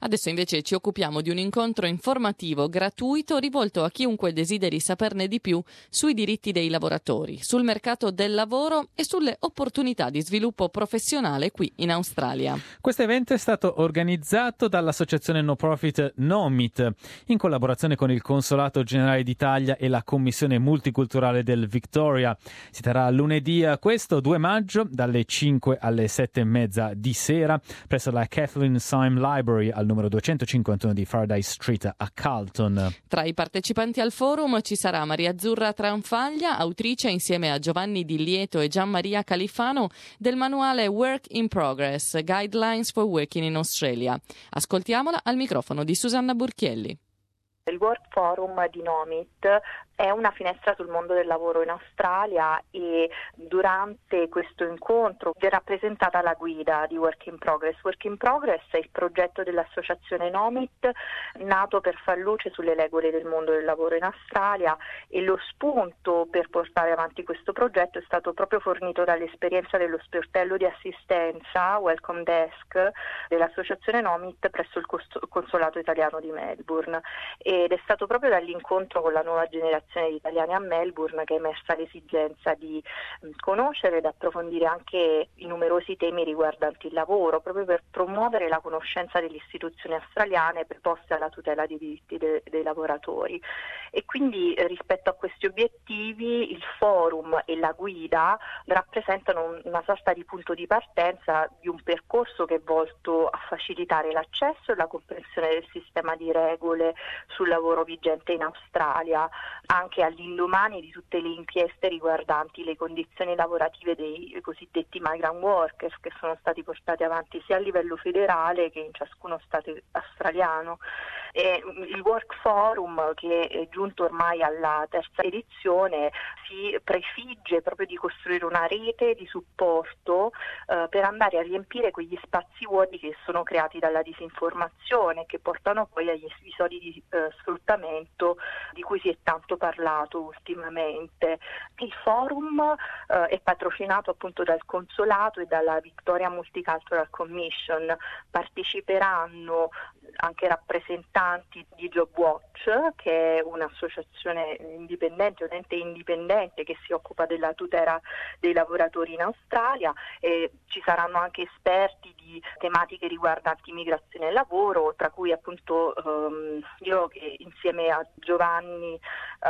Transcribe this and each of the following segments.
Adesso invece ci occupiamo di un incontro informativo gratuito rivolto a chiunque desideri saperne di più sui diritti dei lavoratori, sul mercato del lavoro e sulle opportunità di sviluppo professionale qui in Australia. Questo evento è stato organizzato dall'associazione no profit Nomit in collaborazione con il Consolato Generale d'Italia e la Commissione Multiculturale del Victoria. Si terrà lunedì 2 maggio dalle 5 alle 7:30 di sera presso la Kathleen Syme Library al numero 251 di Faraday Street a Carlton. Tra i partecipanti al forum ci sarà Maria Azzurra Tranfaglia, autrice insieme a Giovanni Di Lieto e Gianmaria Califano del manuale Work in Progress, Guidelines for Working in Australia. Ascoltiamola al microfono di Susanna Burchielli. Il Work Forum di Nomit è una finestra sul mondo del lavoro in Australia e durante questo incontro verrà presentata la guida di Work in Progress. Work in Progress è il progetto dell'associazione Nomit nato per far luce sulle regole del mondo del lavoro in Australia, e lo spunto per portare avanti questo progetto è stato proprio fornito dall'esperienza dello sportello di assistenza Welcome Desk dell'associazione Nomit presso il consolato italiano di Melbourne, ed è stato proprio dall'incontro con la nuova generazione di italiani a Melbourne che è emersa l'esigenza di conoscere ed approfondire anche i numerosi temi riguardanti il lavoro, proprio per promuovere la conoscenza delle istituzioni australiane preposte alla tutela dei diritti dei lavoratori. E quindi rispetto a questi obiettivi il forum e la guida rappresentano una sorta di punto di partenza di un percorso che è volto a facilitare l'accesso e la comprensione del sistema di regole sul lavoro vigente in Australia, anche all'indomani di tutte le inchieste riguardanti le condizioni lavorative dei cosiddetti migrant workers che sono stati portati avanti sia a livello federale che in ciascuno stato australiano. E il Work Forum, che è giunto ormai alla terza edizione, si prefigge proprio di costruire una rete di supporto per andare a riempire quegli spazi vuoti che sono creati dalla disinformazione, che portano poi agli episodi di sfruttamento di cui si è tanto parlato ultimamente. Il forum è patrocinato appunto dal Consolato e dalla Victoria Multicultural Commission. Parteciperanno anche rappresentanti di JobWatch, che è un'associazione indipendente, un ente indipendente che si occupa della tutela dei lavoratori in Australia, e ci saranno anche esperti di tematiche riguardanti immigrazione e lavoro, tra cui appunto io che insieme a Giovanni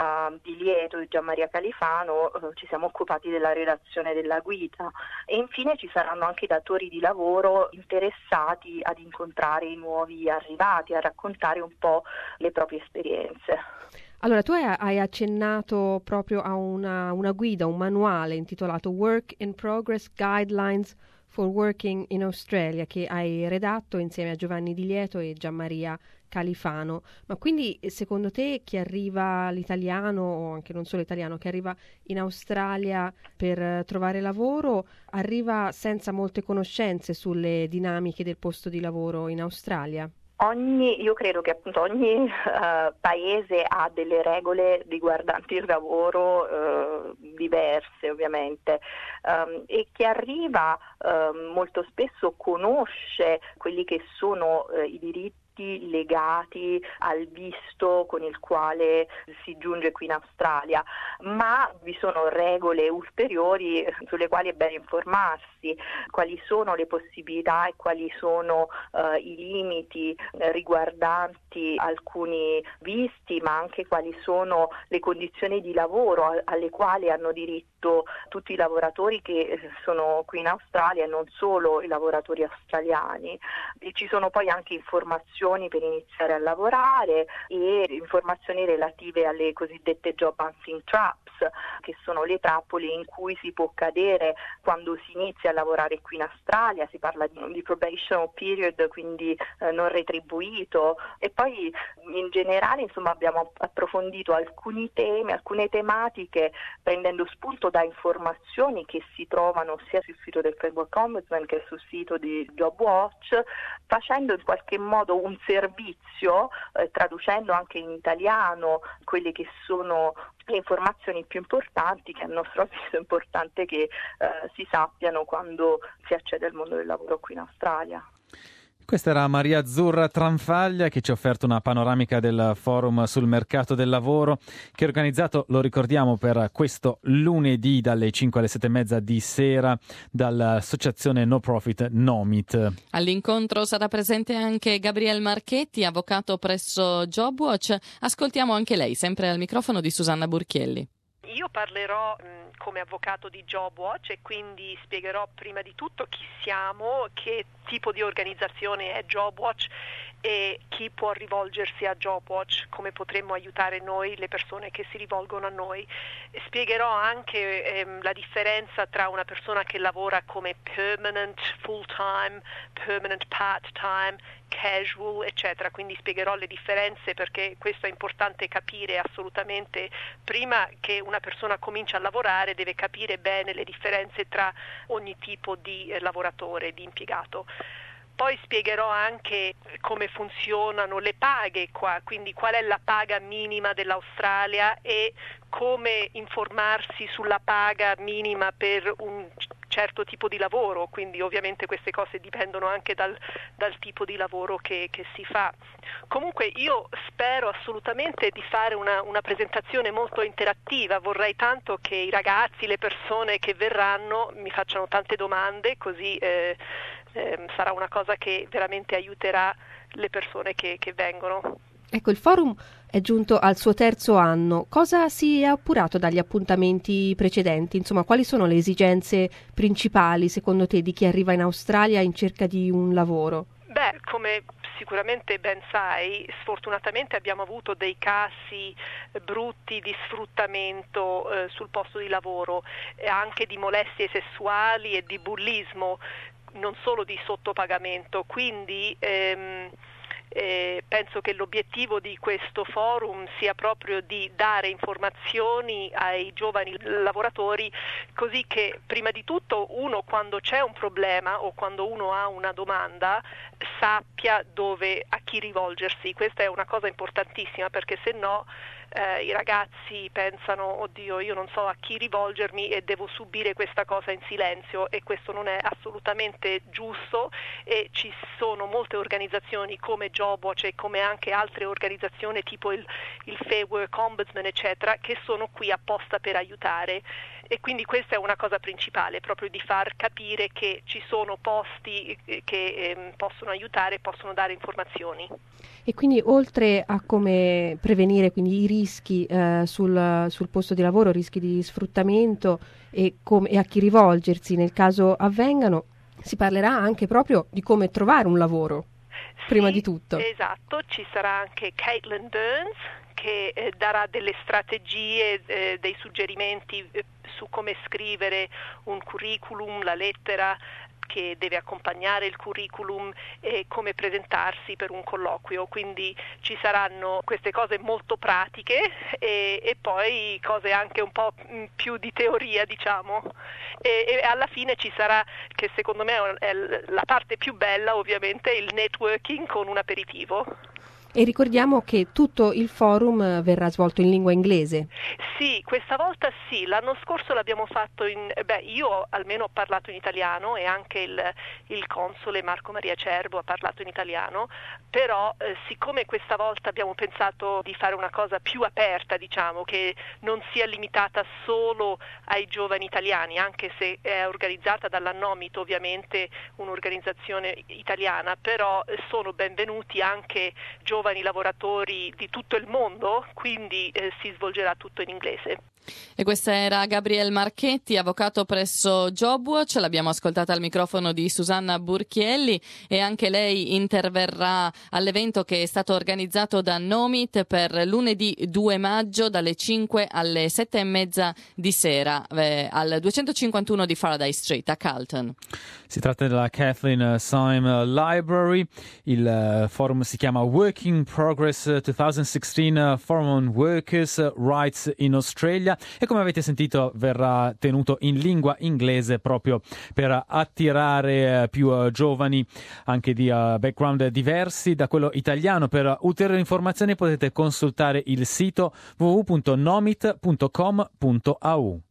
Di Lieto e Gianmaria Califano ci siamo occupati della redazione della guida. E infine ci saranno anche i datori di lavoro interessati ad incontrare i nuovi arrivati, a raccontare un po' le proprie esperienze. Allora, tu hai accennato proprio a una guida, un manuale intitolato Work in Progress Guidelines for Working in Australia, che hai redatto insieme a Giovanni Di Lieto e Gianmaria Califano. Ma quindi secondo te chi arriva l'italiano, o anche non solo italiano, che arriva in Australia per trovare lavoro, arriva senza molte conoscenze sulle dinamiche del posto di lavoro in Australia? Io credo che appunto ogni paese ha delle regole riguardanti il lavoro diverse ovviamente, e chi arriva molto spesso conosce quelli che sono i diritti legati al visto con il quale si giunge qui in Australia, ma vi sono regole ulteriori sulle quali è bene informarsi, quali sono le possibilità e quali sono i limiti riguardanti alcuni visti, ma anche quali sono le condizioni di lavoro alle quali hanno diritto tutti i lavoratori che sono qui in Australia e non solo i lavoratori australiani. E ci sono poi anche informazioni per iniziare a lavorare e informazioni relative alle cosiddette job hunting traps, che sono le trappole in cui si può cadere quando si inizia a lavorare qui in Australia. Si parla di probation period, quindi non retribuito, e poi in generale insomma abbiamo approfondito alcuni temi, alcune tematiche, prendendo spunto da informazioni che si trovano sia sul sito del Framework Ombudsman che sul sito di JobWatch, facendo in qualche modo un servizio, traducendo anche in italiano quelle che sono le informazioni più importanti, che a nostro avviso è importante che si sappiano quando si accede al mondo del lavoro qui in Australia. Questa era Maria Azzurra Tranfaglia che ci ha offerto una panoramica del forum sul mercato del lavoro che è organizzato, lo ricordiamo, per questo lunedì dalle 5 alle 7:30 di sera dall'associazione no profit Nomit. All'incontro sarà presente anche Gabriele Marchetti, avvocato presso JobWatch. Ascoltiamo anche lei, sempre al microfono di Susanna Burchielli. Io parlerò come avvocato di JobWatch e quindi spiegherò prima di tutto chi siamo, che tipo di organizzazione è JobWatch e chi può rivolgersi a JobWatch, come potremmo aiutare noi, le persone che si rivolgono a noi. Spiegherò anche la differenza tra una persona che lavora come permanent full-time, permanent part-time, casual, eccetera, quindi spiegherò le differenze perché questo è importante capire assolutamente. Prima che una persona comincia a lavorare deve capire bene le differenze tra ogni tipo di lavoratore, di impiegato. Poi spiegherò anche come funzionano le paghe qua, quindi qual è la paga minima dell'Australia e come informarsi sulla paga minima per un certo tipo di lavoro, quindi ovviamente queste cose dipendono anche dal tipo di lavoro che si fa. Comunque io spero assolutamente di fare una presentazione molto interattiva, vorrei tanto che i ragazzi, le persone che verranno mi facciano tante domande, così sarà una cosa che veramente aiuterà le persone che vengono. Ecco, il forum è giunto al suo terzo anno. Cosa si è appurato dagli appuntamenti precedenti? Insomma, quali sono le esigenze principali, secondo te, di chi arriva in Australia in cerca di un lavoro? Beh, come sicuramente ben sai, sfortunatamente abbiamo avuto dei casi brutti di sfruttamento sul posto di lavoro, anche di molestie sessuali e di bullismo, non solo di sottopagamento, quindi penso che l'obiettivo di questo forum sia proprio di dare informazioni ai giovani lavoratori, così che prima di tutto uno, quando c'è un problema o quando uno ha una domanda, sappia a chi rivolgersi. Questa è una cosa importantissima, perché se no i ragazzi pensano: oddio, io non so a chi rivolgermi e devo subire questa cosa in silenzio, e questo non è assolutamente giusto. E ci sono molte organizzazioni come JobWatch e come anche altre organizzazioni tipo il Fair Work Ombudsman, eccetera, che sono qui apposta per aiutare. E quindi questa è una cosa principale, proprio di far capire che ci sono posti che possono aiutare, possono dare informazioni. E quindi, oltre a come prevenire quindi i rischi sul posto di lavoro, rischi di sfruttamento e a chi rivolgersi nel caso avvengano, si parlerà anche proprio di come trovare un lavoro, prima di tutto. Esatto, ci sarà anche Caitlin Burns che darà delle strategie, dei suggerimenti su come scrivere un curriculum, la lettera che deve accompagnare il curriculum e come presentarsi per un colloquio. Quindi ci saranno queste cose molto pratiche e poi cose anche un po' più di teoria, diciamo, e alla fine ci sarà, che secondo me è la parte più bella, ovviamente, il networking con un aperitivo. E ricordiamo che tutto il forum verrà svolto in lingua inglese. Sì, questa volta sì. L'anno scorso l'abbiamo fatto io almeno ho parlato in italiano e anche il console Marco Maria Cerbo ha parlato in italiano, però siccome questa volta abbiamo pensato di fare una cosa più aperta, diciamo, che non sia limitata solo ai giovani italiani, anche se è organizzata dalla Nomit, ovviamente un'organizzazione italiana, però sono benvenuti anche giovani lavoratori di tutto il mondo, quindi si svolgerà tutto in inglese. E questa era Gabriele Marchetti, avvocato presso JobWatch. L'abbiamo ascoltata al microfono di Susanna Burchielli e anche lei interverrà all'evento che è stato organizzato da Nomit per lunedì 2 maggio dalle 5 alle 7:30 di sera al 251 di Faraday Street a Carlton. Si tratta della Kathleen Syme Library. Il forum si chiama Working Progress 2016 Forum on Workers' Rights in Australia e, come avete sentito, verrà tenuto in lingua inglese proprio per attirare più giovani anche di background diversi da quello italiano. Per ulteriori informazioni potete consultare il sito www.nomit.com.au.